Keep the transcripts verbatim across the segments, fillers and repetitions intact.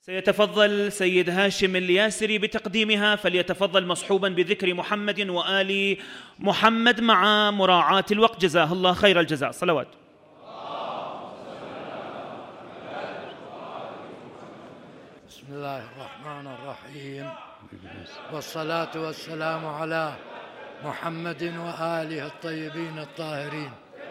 سيتفضل سيد هاشم الياسري بتقديمها، فليتفضل مصحوبا بذكر محمد وآل محمد مع مراعاة الوقت، جزاه الله خير الجزاء. صلوات. بسم الله الرحمن الرحيم، والصلاة والسلام على محمد وآله الطيبين الطاهرين.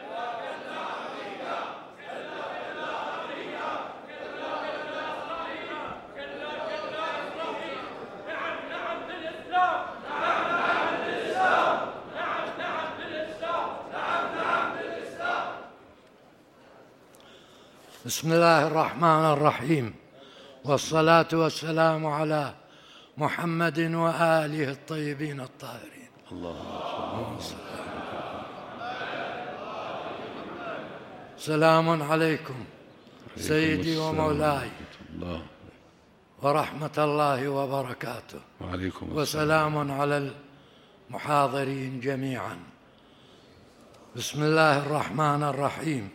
بسم الله الرحمن الرحيم، والصلاة والسلام على محمد وآله الطيبين الطاهرين. اللهم صل سلام عليكم سيدي ومولاي ورحمة الله وبركاته. وعليكم السلام. وسلام على المحاضرين جميعا. بسم الله الرحمن الرحيم.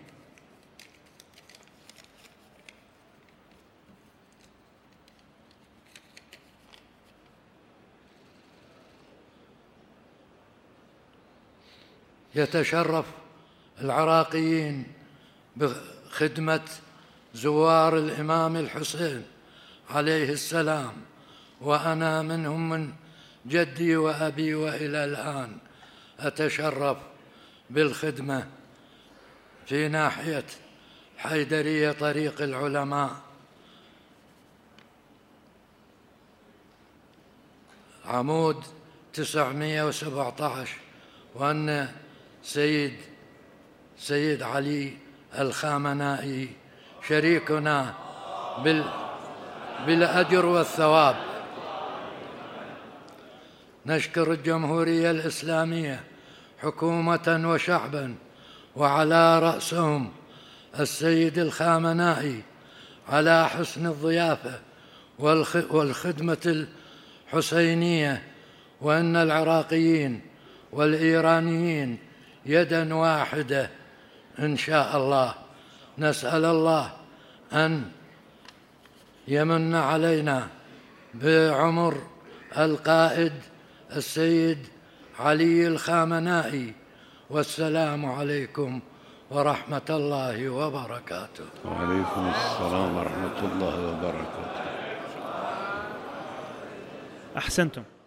يتشرف العراقيين بخدمة زوار الإمام الحسين عليه السلام، وأنا منهم من جدي وأبي وإلى الآن أتشرف بالخدمة في ناحية حيدرية طريق العلماء. عمود تسعمائة وسبعة عشر، وأن سيد سيد علي الخامنائي شريكنا بال بالأجر والثواب. نشكر الجمهورية الإسلامية حكومة وشعبا، وعلى رأسهم السيد الخامنائي على حسن الضيافة والخدمة الحسينية، وأن العراقيين والإيرانيين يدا واحدة إن شاء الله. نسأل الله أن يمن علينا بعمر القائد السيد علي الخامنائي. والسلام عليكم ورحمة الله وبركاته. وعليكم السلام ورحمة الله وبركاته. أحسنتم.